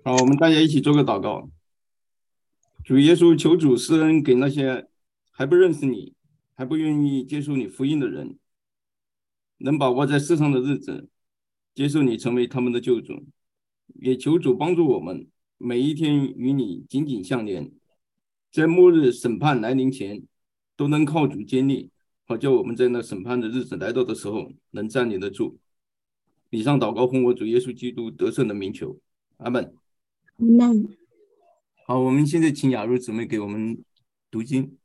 好，我们大家一起做个祷告。主耶稣，求主施恩给那些还不认识你、还不愿意接受你福音的人，能把握在世上的日子，接受你成为他们的救主。也求主帮助我们，每一天与你紧紧相连，在末日审判来临前，都能靠主坚立，好叫我们在那审判的日子来到的时候，能站立得住。以上祷告奉我主耶稣基督得胜的名求，阿门。 那好，我们现在请雅茹姊妹给我们读经。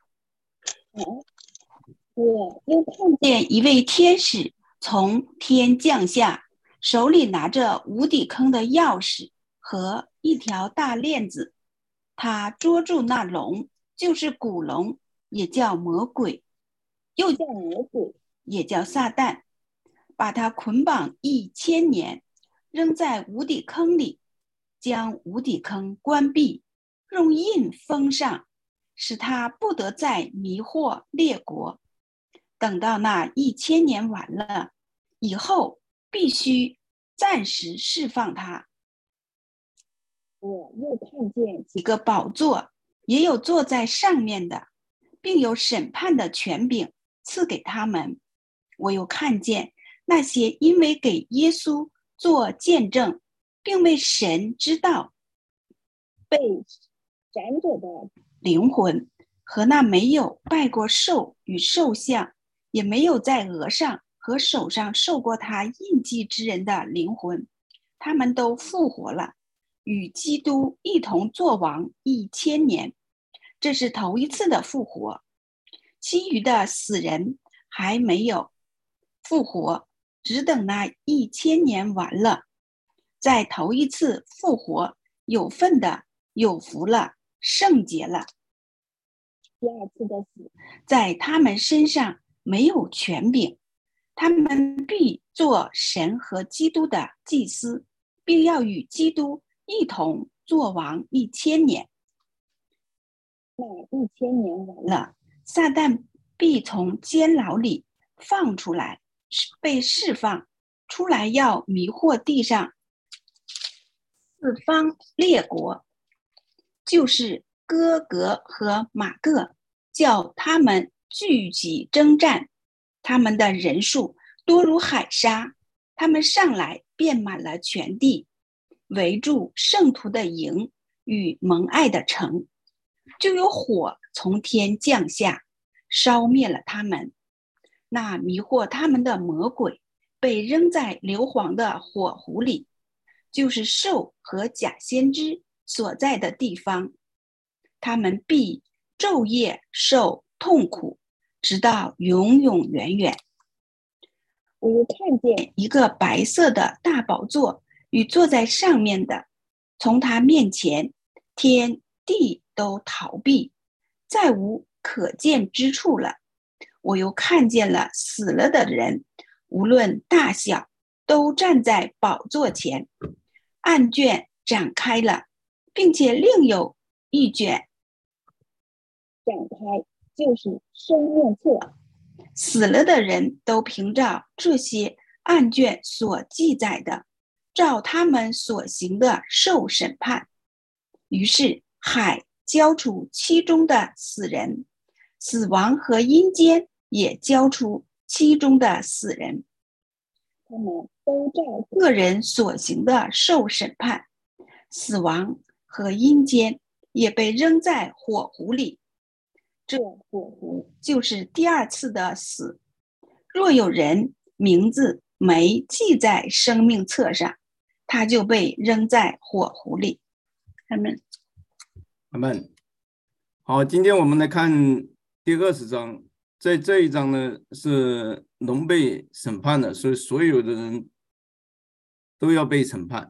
我又看见一位天使从天降下，手里拿着无底坑的钥匙和一条大链子。他捉住那龙，就是古龙，也叫魔鬼，又叫魔鬼，也叫撒旦，把他捆绑1000年，扔在无底坑里，将无底坑关闭，用印封上，使他不得再迷惑列国。等到那1000年完了以后，必须暂时释放他。我又看见几个宝座，也有坐在上面的，并有审判的权柄赐给他们。我又看见那些因为给耶稣做见证，并为神知道被斩者的灵魂，和那没有拜过兽与兽像，也没有在额上和手上受过他印记之人的灵魂，他们都复活了，与基督一同作王1000年。这是头一次的复活，其余的死人还没有复活，只等那1000年完了。在头一次复活有份的有福了，圣洁了。第二次的死在他们身上没有权柄，他们必做神和基督的祭司，并要与基督一同作王1000年。那1000年完了，撒旦必从监牢里放出来，被释放出来，要迷惑地上四方列国，就是哥格和马各，叫他们聚集征战。他们的人数多如海沙，他们上来遍满了全地，围住圣徒的营与蒙爱的城，就有火从天降下，烧灭了他们。那迷惑他们的魔鬼被扔在硫磺的火湖里，就是兽和假先知所在的地方。他们必昼夜受痛苦，直到永永远远。我又看见一个白色的大宝座与坐在上面的，从他面前，天地都逃避，再无可见之处了。我又看见了死了的人，无论大小，都站在宝座前。案卷展开了，并且另有一卷展开，就是生命册。死了的人都凭照这些案卷所记载的，照他们所行的受审判。于是海交出其中的死人，死亡和阴间也交出其中的死人，他们都照个人所行的受审判。死亡和阴间也被扔在火湖里，这火湖就是第二次的死。若有人名字没记在生命册上，他就被扔在火湖里。他们阿门。好，今天我们来看第20章。在这一章呢，是龙被审判了，所以所有的人都要被审判。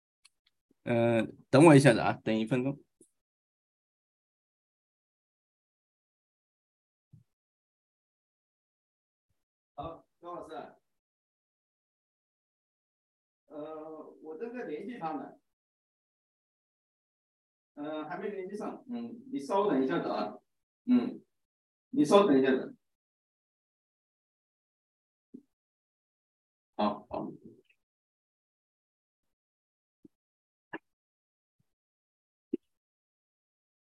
等我一下子啊，等1分钟。好，高老师，我正在联系他们，还没联系上。你稍等一下子啊。你稍等一下子。好好。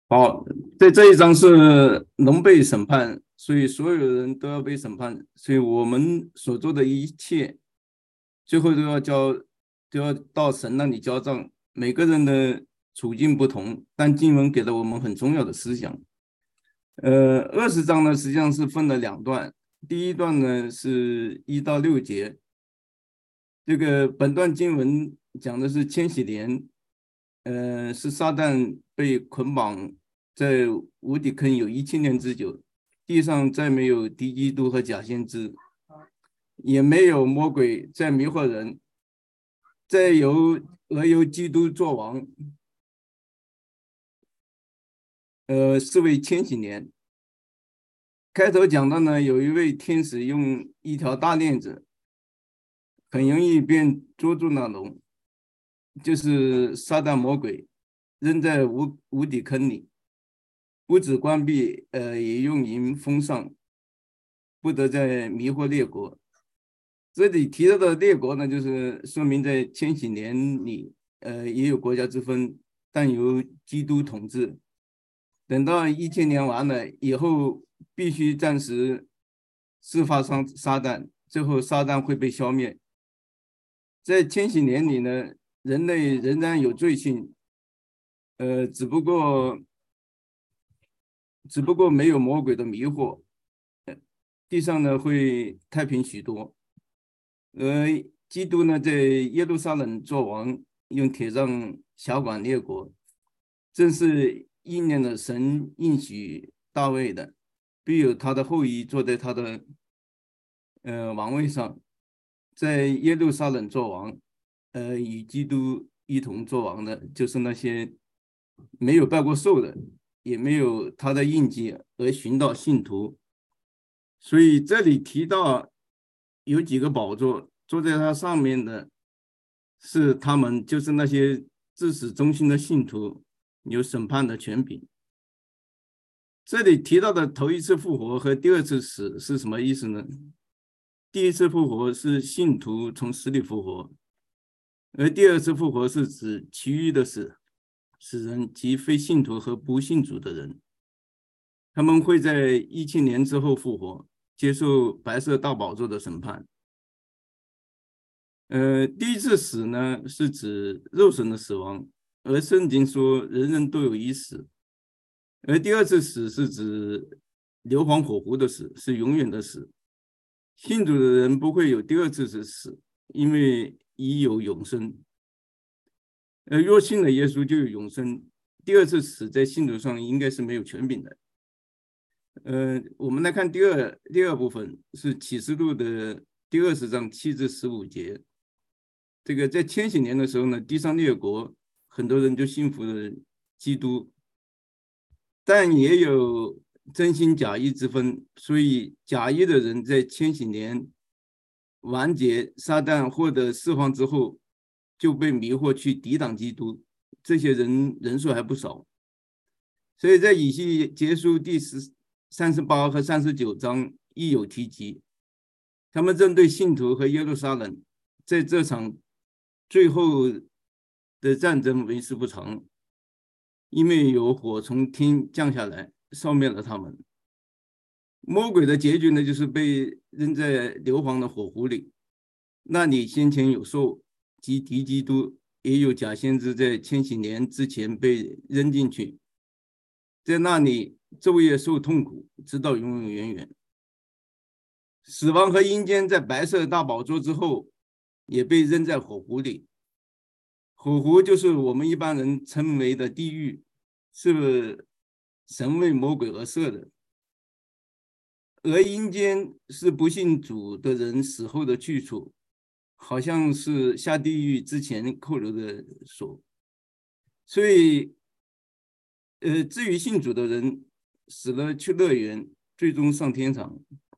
好，在这一章是龙被审判，所以所有人都要被审判，所以我们所做的一切，最后都要到神那里交账。每个人的处境不同，但经文给了我们很重要的思想。20章呢，实际上是分了2段，第一段呢是1到6节，这个本段经文讲的是千禧年，是撒旦被捆绑在无底坑有1000年之久，地上再没有敌基督和假先知，也没有魔鬼在迷惑人，而由基督作王，是为千禧年。开头讲到呢，有一位天使用一条大链子，很容易便捉住那龙，就是撒旦魔鬼，扔在无底坑里，不止关闭，也用银封上，不得再迷惑列国。这里提到的列国呢，就是说明在千禧年里，也有国家之分，但由基督统治。等到1000年完了以后，必须暂时释放撒旦，最后撒旦会被消灭。在千禧年里呢，人类仍然有罪性，只不过没有魔鬼的迷惑，地上呢会太平许多。基督呢在耶路撒冷作王，用铁杖辖管列国，正是应验了神应许大卫的，必有他的后裔坐在他的王位上，在耶路撒冷作王。与基督一同作王的，就是那些没有拜过寿的，也没有他的印记而寻到信徒。所以这里提到有几个宝座，坐在他上面的是他们，就是那些至死忠心的信徒，有审判的权柄。这里提到的头一次复活和第二次死是什么意思呢？第一次复活是信徒从死里复活，而第二次复活是指其余的死人及非信徒和不信主的人，他们会在1000年之后复活，接受白色大宝座的审判。第一次死呢，是指肉身的死亡，而圣经说人人都有一死。而第二次死是指硫磺火湖的死，是永远的死。信主的人不会有第二次的死，因为已有永生。若信了耶稣就有永生，第二次死在信徒上应该是没有权柄的。我们来看第二部分，是启示录的第20章7至15节。这个在千禧年的时候呢，地上列国很多人就信服了基督，但也有真心假意之分，所以假意的人在千禧年完结，撒旦获得释放之后，就被迷惑去抵挡基督，这些人数还不少。所以在以西结书第38和39章亦有提及，他们针对信徒和耶路撒冷在这场最后的战争为时不长，因为有火从天降下来，烧灭了他们。魔鬼的结局呢，就是被扔在硫磺的火湖里，那里先前有兽及敌基督，也有假先知在千禧年之前被扔进去，在那里昼夜受痛苦，直到永永远远。死亡和阴间在白色大宝座之后也被扔在火湖里，火湖就是我们一般人称为的地狱，是神为魔鬼而设的。而阴间是不信主的人死后的去处，好像是下地狱之前扣留的所。所以至于信主的人死了去乐园，最终上天堂。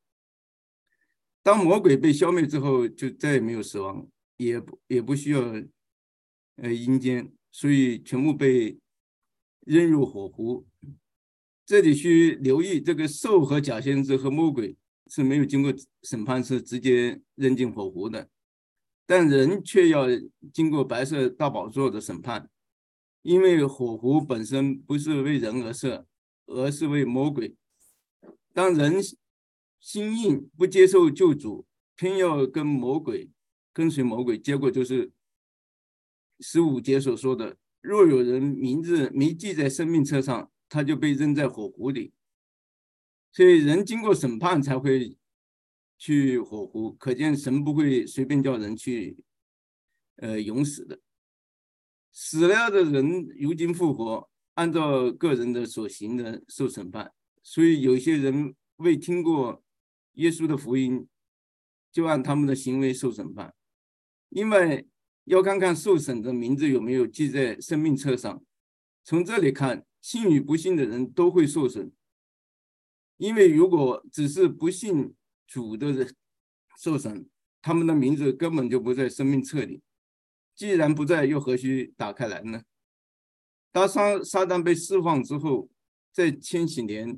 当魔鬼被消灭之后，就再也没有死亡，也不需要阴间，所以全部被扔入火湖。这里需留意，这个兽和假先知和魔鬼是没有经过审判，是直接扔进火湖的，但人却要经过白色大宝座的审判。 因为火湖本身不是为人而设，而是为魔鬼。当人心硬不接受救主，偏要跟随魔鬼，结果就是15节所说的，若有人名字没记在生命册上，他就被扔在火湖里。所以人经过审判才会去火湖，可见神不会随便叫人去永死的。死了的人如今复活，按照个人的所行的受审判。所以有些人未听过耶稣的福音，就按他们的行为受审判。因为要看看受审的名字有没有记在生命册上。从这里看，信与不信的人都会受审。因为如果只是不信主的人受审，他们的名字根本就不在生命册里。既然不在，又何须打开来呢？当撒旦被释放之后，在千禧年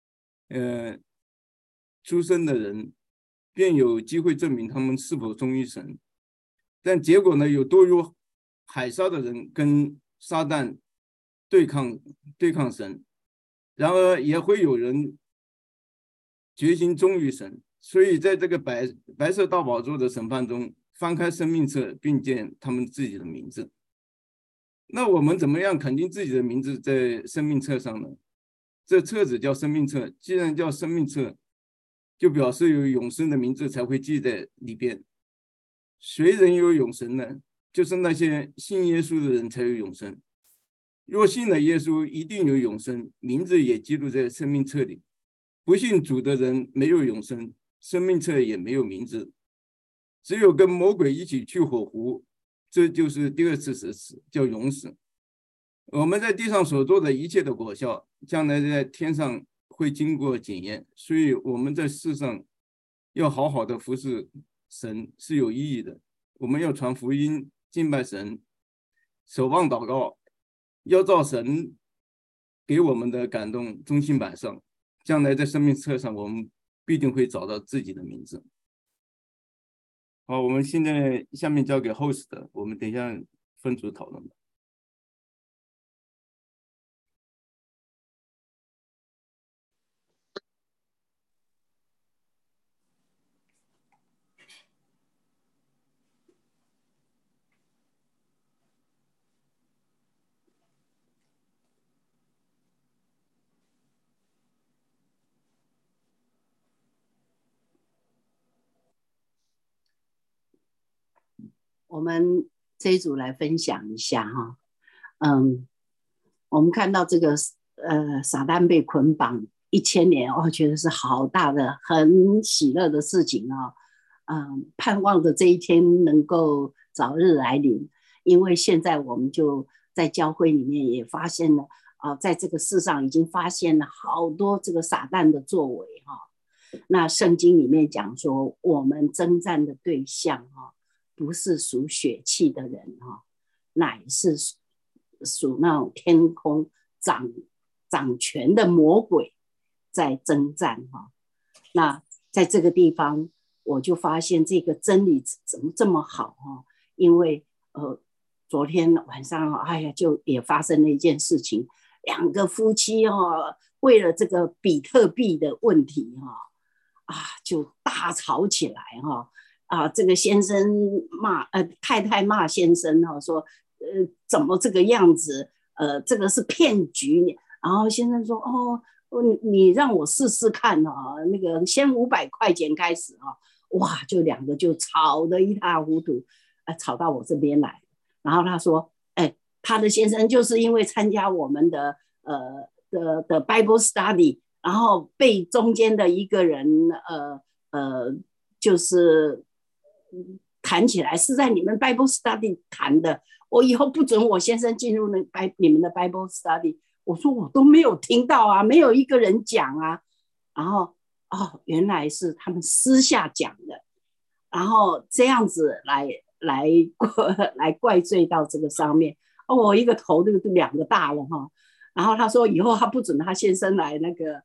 出生的人便有机会证明他们是否忠于神。但结果呢，有多如海沙的人跟撒旦对抗神，然而也会有人决心忠于神。所以在这个白色大宝座的审判中，翻开生命册，并见他们自己的名字。那我们怎么样肯定自己的名字在生命册上呢？这册子叫生命册，既然叫生命册，就表示有永生的名字才会记在里边。谁人有永生呢？就是那些信耶稣的人才有永生。若信了耶稣，一定有永生，名字也记录在生命册里。不信主的人没有永生，生命册也没有名字。只有跟魔鬼一起去火湖，这就是第二次死，叫永死。我们在地上所做的一切的果效，将来在天上会经过检验。所以我们在世上要好好的服侍神是有意义的。我们要传福音，敬拜神，守望祷告，要照神给我们的感动忠心摆上。将来在生命册上，我们必定会找到自己的名字。好，我们现在下面交给 host 的，我们等一下分组讨论吧。 我们这一组来分享一下哈，我们看到这个撒旦被捆绑1000年，我觉得是好大的、很喜乐的事情啊，盼望着这一天能够早日来临，因为现在我们就在教会里面也发现了在这个世上已经发现了好多这个撒旦的作为哈。那圣经里面讲说，我们征战的对象哈，不是属血气的人哈，乃是属那种天空掌权的魔鬼在征战哈。那在这个地方，我就发现这个真理怎么这么好哈？因为昨天晚上就也发生了一件事情，2个夫妻为了这个比特币的问题就大吵起来这个先生太太骂先生说怎么这个样子，这个是骗局。然后先生说你让我试试看那个先500块钱开始哇，就2个就吵得一塌糊涂，吵到我这边来。然后他说他的先生就是因为参加我们的Bible Study， 然后被中间的一个人就是谈起来是在你们 Bible Study 谈的，我以后不准我先生进入你们的 Bible Study。我说我都没有听到啊，没有一个人讲啊。然后原来是他们私下讲的，然后这样子来怪罪到这个上面。我一个头这个2个大了哈。然后他说以后他不准他先生来那个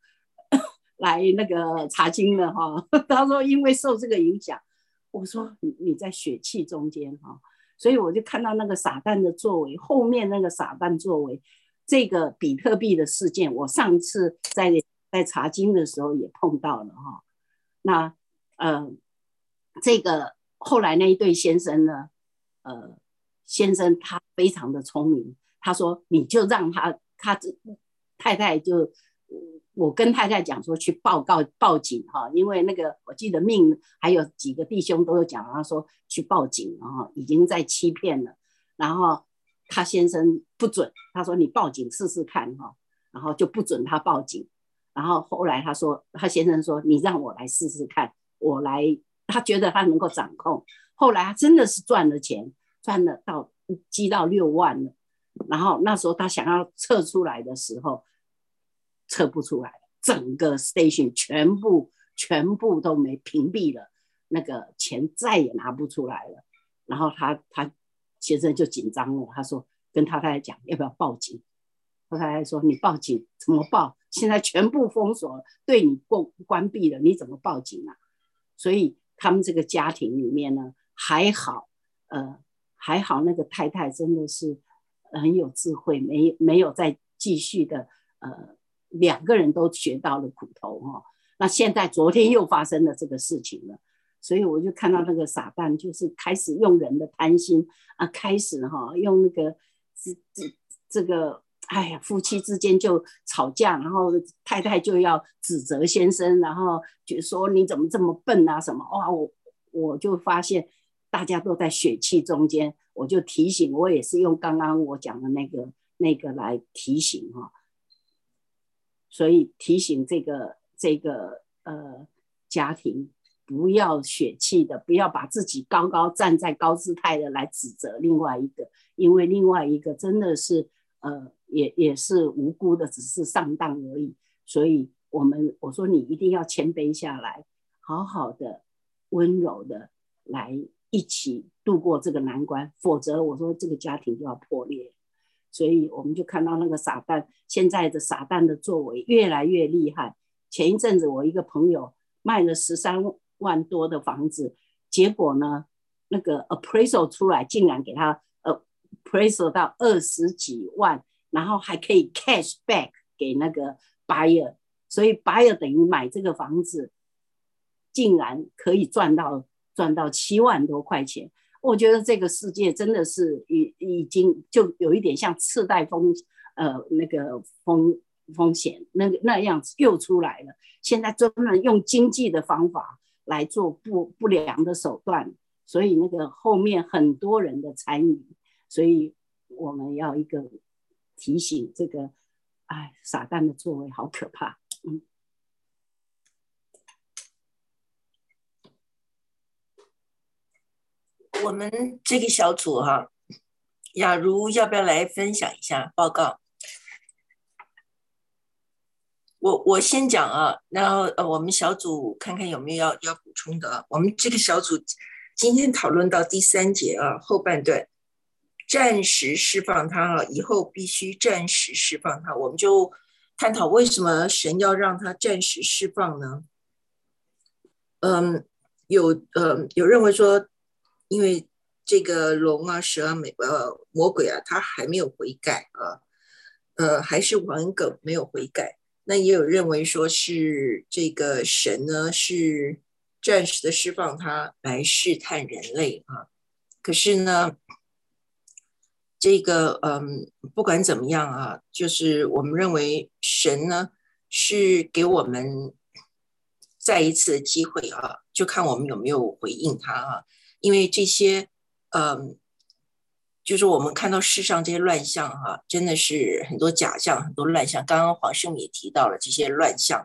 查经了哈。他说因为受这个影响。我说你在血气中间所以我就看到那个撒旦的作为，后面那个撒旦作为这个比特币的事件，我上次在查经的时候也碰到了哈。那这个后来那一对先生呢，先生他非常的聪明，他说你就让他太太就。我跟太太讲说去报警哈，因为那个我记得命还有几个弟兄都有讲，他说去报警哈，已经在欺骗了。然后他先生不准，他说你报警试试看哈，然后就不准他报警。然后后来他先生说你让我来试试看，他觉得他能够掌控。后来他真的是赚了钱，积到6万了。然后那时候他想要撤出来的时候。测不出来了，整个 station 全部都没屏蔽了，那个钱再也拿不出来了。然后他先生就紧张了，他说跟他太太讲要不要报警。他太太说你报警怎么报？现在全部封锁了，对你关闭了，你怎么报警啊？所以他们这个家庭里面呢，还好那个太太真的是很有智慧，没有再继续的2个人都学到了苦头哈。那现在昨天又发生了这个事情了，所以我就看到那个撒旦就是开始用人的贪心啊，开始用那个这个哎呀，夫妻之间就吵架，然后太太就要指责先生，然后就说你怎么这么笨啊什么哇，我就发现大家都在血气中间，我就提醒，我也是用刚刚我讲的那个来提醒哈。所以提醒这个家庭不要血气的，不要把自己高高站在高姿态的来指责另外一个，因为另外一个真的是也是无辜的，只是上当而已。所以我说你一定要谦卑下来，好好的温柔的来一起度过这个难关，否则我说这个家庭就要破裂。所以我们就看到那个撒旦，现在的撒旦的作为越来越厉害。前一阵子我一个朋友卖了13万多的房子，结果呢那个 appraisal 出来竟然给他appraisal 到20几万，然后还可以 cash back 给那个 buyer， 所以 buyer 等于买这个房子竟然可以赚到7万多块钱。我觉得这个世界真的是已经就有一点像次贷那个风险那样子又出来了。现在专门用经济的方法来做不良的手段，所以那个后面很多人的参与，所以我们要一个提醒，这个撒旦的作为好可怕。 我们这个小组雅茹要不要来分享一下报告？我先讲啊，然后我们小组看看有没有要补充的。我们这个小组今天讨论到第3节后半段，暂时释放他以后必须暂时释放他。我们就探讨为什么神要让他暂时释放呢？有认为说，因为这个龙蛇魔鬼他还没有悔改还是顽梗没有悔改。那也有认为说是这个神呢是暂时的释放他来试探人类可是呢这个不管怎么样就是我们认为神呢是给我们再一次的机会就看我们有没有回应他因为这些就是我们看到世上这些乱象真的是很多假象，很多乱象。刚刚黄圣也提到了这些乱象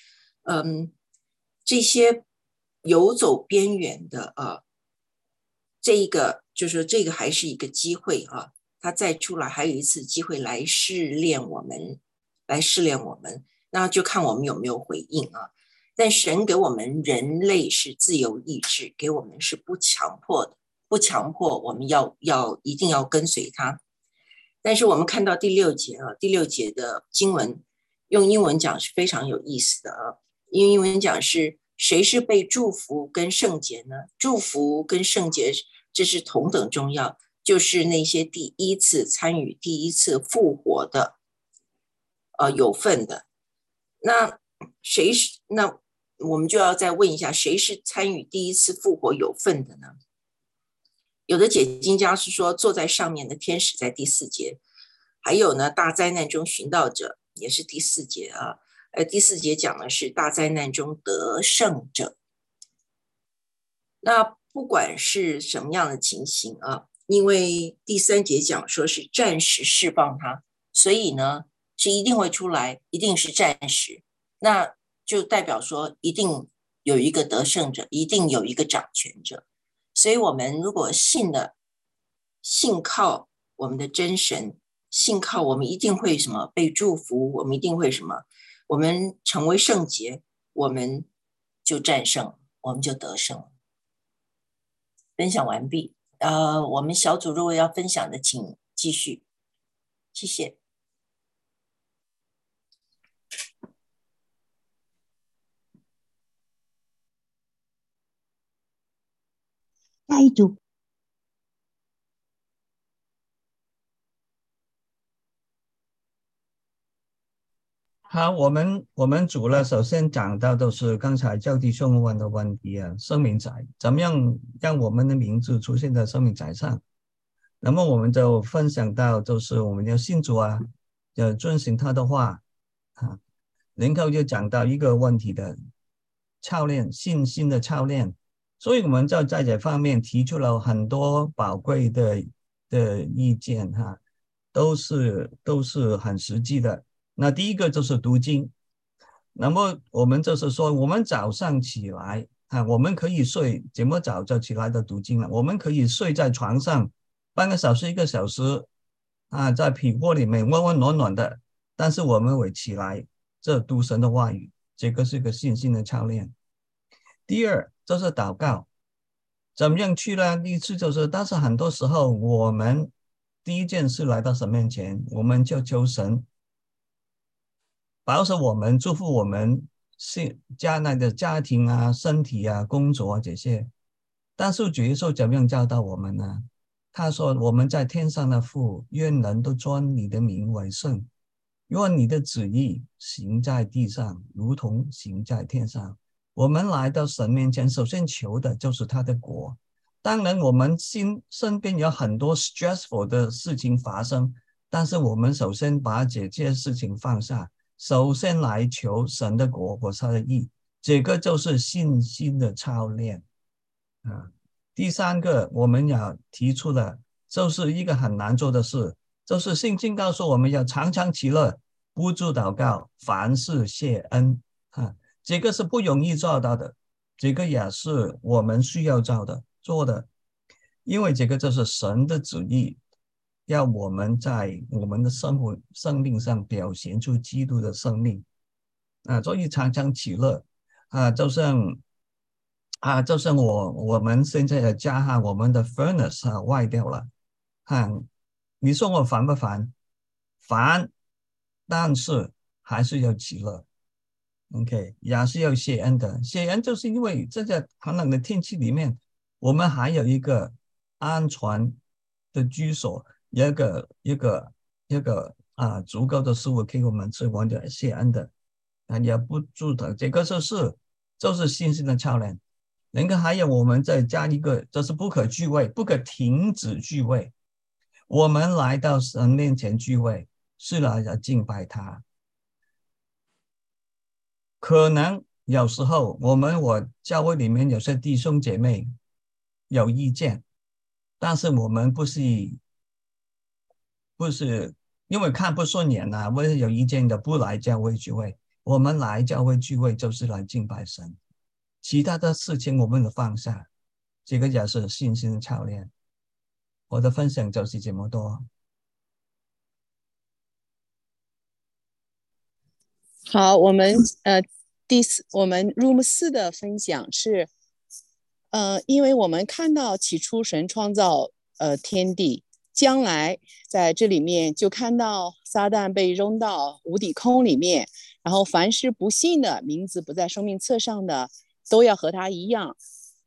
这些游走边缘的这一个就是说这个还是一个机会他再出来还有一次机会来试炼我们，那就看我们有没有回应但神给我们人类是自由意志，给我们是不强迫我们要一定要跟随他。但是我们看到第6节第6节的经文用英文讲是非常有意思的因为英文讲是谁是被祝福跟圣洁呢？祝福跟圣洁这是同等重要，就是那些第一次参与第一次复活的有份的。那谁是？那我们就要再问一下，谁是参与第一次复活有份的呢？有的解经家是说坐在上面的天使在第4节，还有呢大灾难中寻道者也是第4节啊。第4节讲的是大灾难中得胜者。那不管是什么样的情形啊，因为第3节讲说是暂时释放他，所以呢是一定会出来，一定是暂时，那就代表说一定有一个得胜者，一定有一个掌权者。所以我们如果信靠我们的真神，信靠我们一定会什么被祝福，我们一定会什么，我们成为圣洁，我们就战胜，我们就得胜。分享完毕。我们小组如果要分享的，请继续，谢谢。 下一组。 好，我们组了，首先讲到都是刚才教弟兄问的问题啊，生命载怎么样让我们的名字出现在生命载上？那么我们就分享到，就是我们要信主啊，要遵循他的话啊，然后就讲到一个问题的操练，信心的操练。所以我们就在这方面提出了很多宝贵的意见哈，都是很实际的。那第一个就是读经，那么我们就是说，我们早上起来啊，我们可以睡，怎么早就起来的读经了？我们可以睡在床上半个小时、1个小时啊，在被窝里面温温暖暖的，但是我们会起来这读神的话语，这个是个信心的操练。第二就是祷告，怎么样去呢？第一次就是，但是很多时候我们第一件事来到神面前，我们就求神保守我们，祝福我们家内的家庭啊、身体啊、工作啊这些。但是主耶稣怎么样教导我们呢？他说：“我们在天上的父，愿人都尊你的名为圣，愿你的旨意行在地上，如同行在天上。”我们来到神面前，首先求的就是他的国。当然，我们身边有很多 stressful 的事情发生，但是我们首先把这些事情放下，首先来求神的国和他的义，这个就是信心的操练啊。第三个我们要提出的就是一个很难做的事，就是圣经告诉我们要常常喜乐，不住祷告，凡事谢恩啊。这个是不容易做到的，这个也是我们需要做的，因为这个就是神的旨意，要我们在我们的生命上表现出基督的生命啊，所以常常喜乐啊，就像我们现在的家哈，我们的 furnace 坏掉了啊，你说我烦不烦？烦，但是还是要喜乐。OK， 也是要谢恩的。谢恩就是因为这个寒冷的天气里面，我们还有一个安全的居所，一个足够的食物给我们吃，我们就谢恩的啊，也不住的。这个就是信心的操练。然后还有我们再加一个，就是不可聚会，不可停止聚会。我们来到神面前聚会，是来要敬拜他。可能有时候我教会里面有些弟兄姐妹有意见，但是我们不是因为看不顺眼啊，或者有意见的不来教会聚会。我们来教会聚会就是来敬拜神，其他的事情我们都放下，这个也是信心的操练。我的分享就是这么多。 好，我们Room 4的分享是，因为我们看到起初神创造天地，将来在这里面就看到撒旦被扔到无底坑里面，然后凡是不信的名字不在生命册上的，都要和他一样，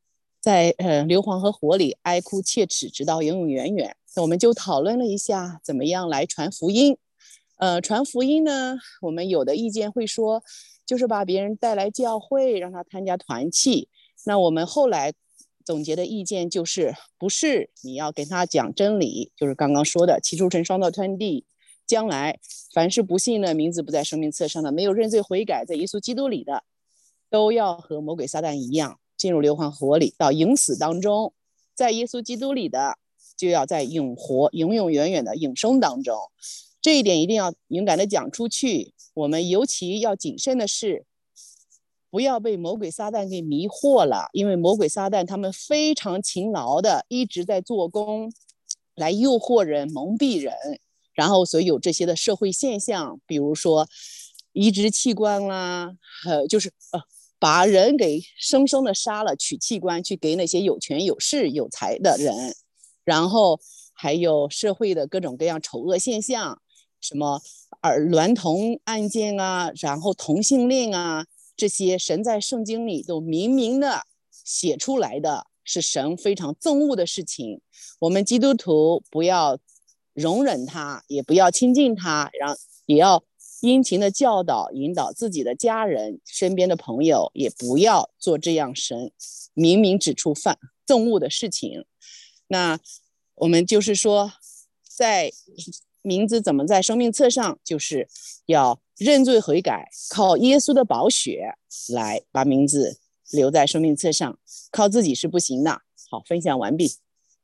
在硫磺和火里哀哭切齿，直到永永远远。我们就讨论了一下怎么样来传福音。传福音呢，我们有的意见会说，就是把别人带来教会，让他参加团契。那我们后来总结的意见就是，不是你要给他讲真理，就是刚刚说的起初成双到天地，将来凡是不信的，名字不在生命册上的，没有认罪悔改，在耶稣基督里的，都要和魔鬼撒旦一样，进入硫磺火里，到永死当中。在耶稣基督里的，就要在永活、永永远远的永生当中。这一点一定要勇敢的讲出去。我们尤其要谨慎的是，不要被魔鬼撒旦给迷惑了，因为魔鬼撒旦他们非常勤劳的一直在做工，来诱惑人、蒙蔽人，然后所以有这些的社会现象，比如说移植器官啦，就是把人给生生的杀了，取器官去给那些有权有势有财的人，然后还有社会的各种各样丑恶现象，什么娈童案件啊，然后同性恋啊，这些神在圣经里都明明的写出来的，是神非常憎恶的事情。我们基督徒不要容忍他，也不要亲近他，然后也要殷勤的教导引导自己的家人、身边的朋友，也不要做这样神明明指出憎恶的事情。那我们就是说，在名字怎么在生命册上，就是要认罪悔改，靠耶稣的宝血来把名字留在生命册上，靠自己是不行的。好，分享完毕。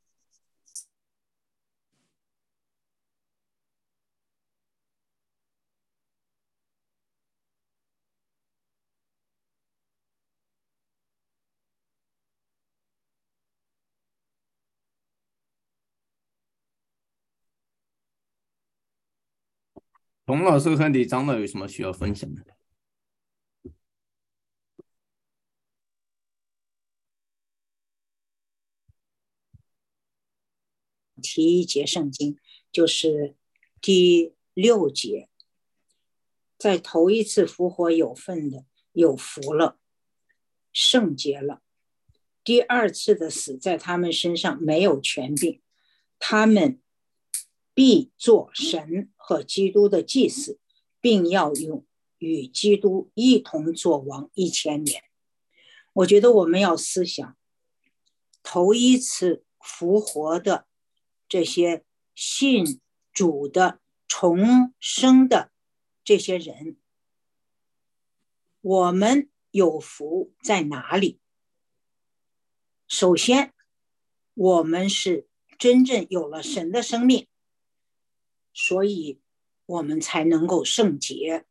童老师和李长老有什么需要分享的？ 提一节圣经，就是第6节，在头一次复活有份的有福了，圣洁了；第二次的死在他们身上没有权柄，他们必做神和基督的祭司，并要与基督一同作王1000年。我觉得我们要思想头一次复活的这些信主的重生的这些人，我们有福在哪里？首先，我们是真正有了神的生命，所以我们才能够圣洁。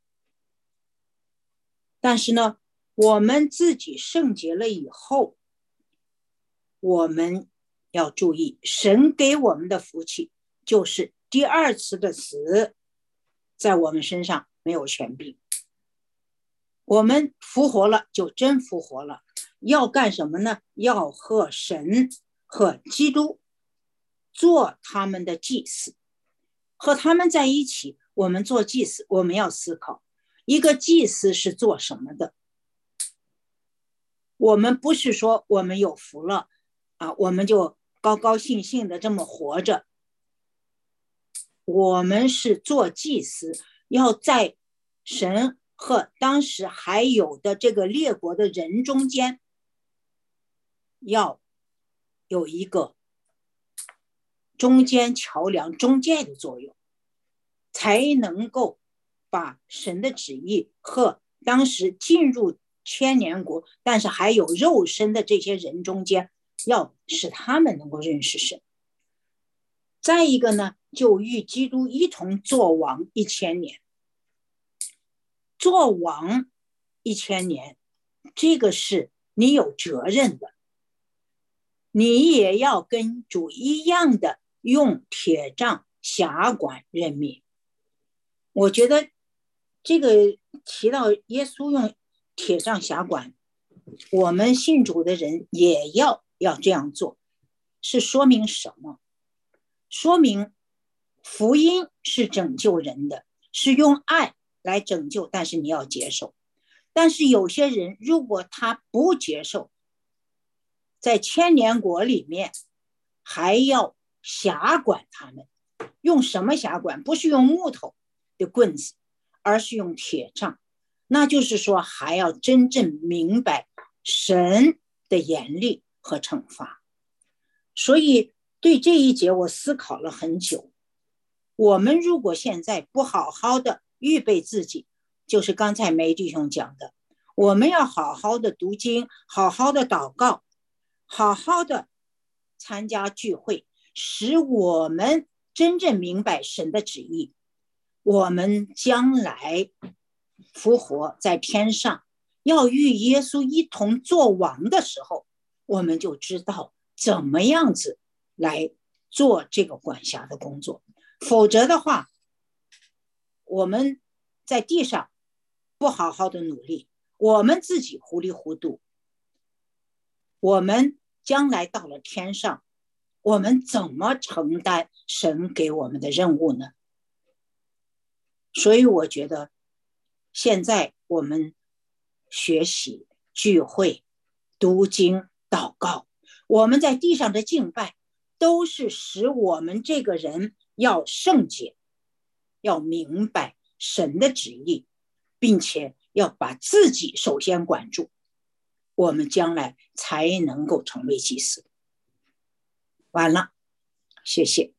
但是呢，我们自己圣洁了以后，我们要注意，神给我们的福气就是第二次的死在我们身上没有权柄。我们复活了就真复活了，要干什么呢？要和神和基督做他们的祭司，和他们在一起。我们做祭司，我们要思考一个祭司是做什么的。我们不是说我们有福了我们就高高兴兴的这么活着。我们是做祭司，要在神和当时还有的这个列国的人中间，要有一个中间桥梁、中介的作用，才能够把神的旨意和当时进入千年国但是还有肉身的这些人中间，要使他们能够认识神。再一个呢，就与基督一同作王1000年。作王1000年，这个是你有责任的，你也要跟主一样的用铁杖辖管人民。我觉得这个提到耶稣用铁杖辖管，我们信主的人也要这样做，是说明什么？说明福音是拯救人的，是用爱来拯救，但是你要接受。但是有些人如果他不接受， 在千年国里面还要辖管他们。用什么辖管？不是用木头的棍子，而是用铁杖。那就是说还要真正明白神的严厉和惩罚。所以对这一节我思考了很久。我们如果现在不好好的预备自己，就是刚才梅弟兄讲的，我们要好好的读经，好好的祷告，好好的参加聚会，使我们真正明白神的旨意。我们将来复活在天上，要与耶稣一同作王的时候，我们就知道怎么样子来做这个管辖的工作。否则的话，我们在地上不好好的努力，我们自己糊里糊涂，我们将来到了天上，我们怎么承担神给我们的任务呢？所以我觉得现在我们学习聚会、读经、祷告，我们在地上的敬拜都是使我们这个人要圣洁，要明白神的旨意，并且要把自己首先管住，我们将来才能够成为祭司。完了，谢谢。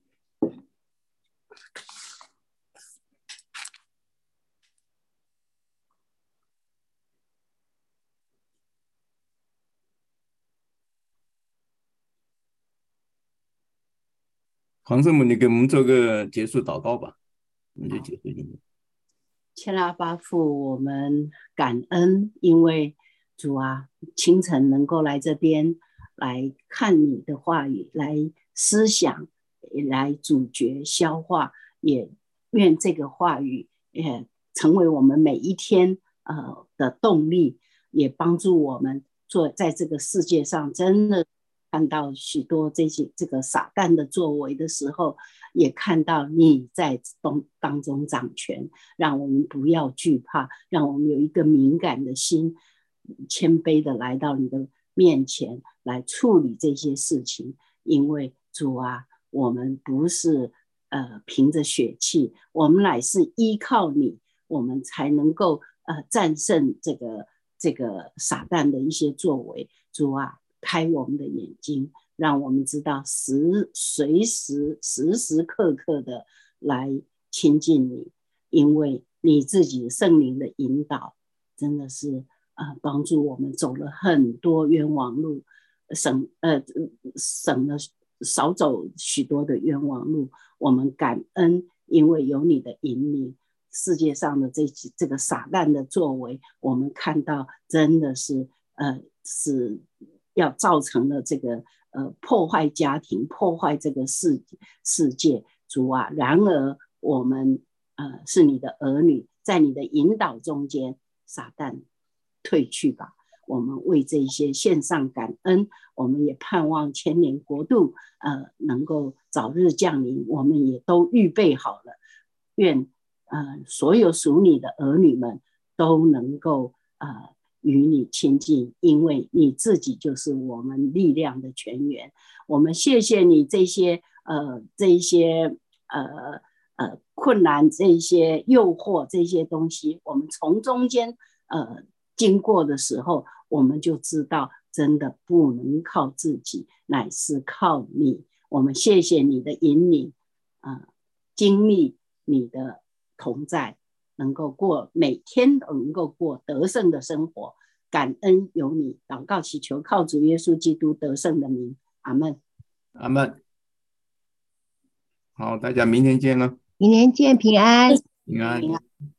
黄圣母，你给我们做个结束祷告吧，我们就结束今天。 千阿爸父，我们感恩，因为主啊，清晨能够来这边来看你的话语，来思想，来咀嚼消化，也愿这个话语也成为我们每一天的动力，也帮助我们做在这个世界上真的看到许多这个撒旦的作为的时候，也看到你在当中掌权，让我们不要惧怕，让我们有一个敏感的心，谦卑的来到你的面前来处理这些事情。因为主啊，我们不是凭着血气，我们乃是依靠你，我们才能够战胜这个撒旦的一些作为。主啊，开我们的眼睛，让我们知道时时刻刻的来亲近你，因为你自己圣灵的引导真的是帮助我们走了很多冤枉路，省了少走许多的冤枉路。我们感恩，因为有你的引领，世界上的这个撒旦的作为，我们看到真的是要造成了这个破坏家庭，破坏这个世界。主啊，然而我们是你的儿女，在你的引导中间，撒旦退去吧。我们为这些献上感恩，我们也盼望千年国度能够早日降临，我们也都预备好了。愿所有属你的儿女们都能够与你亲近，因为你自己就是我们力量的泉源。我们谢谢你这些困难，这些诱惑，这些东西，我们从中间经过的时候，我们就知道真的不能靠自己，乃是靠你。我们谢谢你的引领，经历你的同在，能够每天都能够过得胜的生活。感恩有你，祷告祈求靠主耶稣基督得胜的名，阿们， 阿们。好，大家明天见了。 明天见，平安。 平安。